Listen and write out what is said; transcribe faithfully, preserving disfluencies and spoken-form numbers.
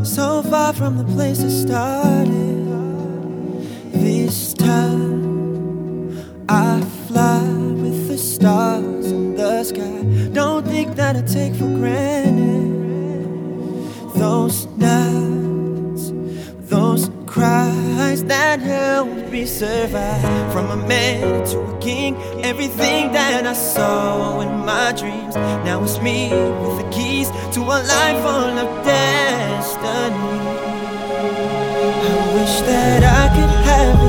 so far from the place I started. This time I fly with the stars in the sky. Don't think that I take for granted those nights, those cries that helped me survive. From a man to a king, everything that I saw in my dreams. Now it's me with the keys to a life full of destiny. I wish that I could have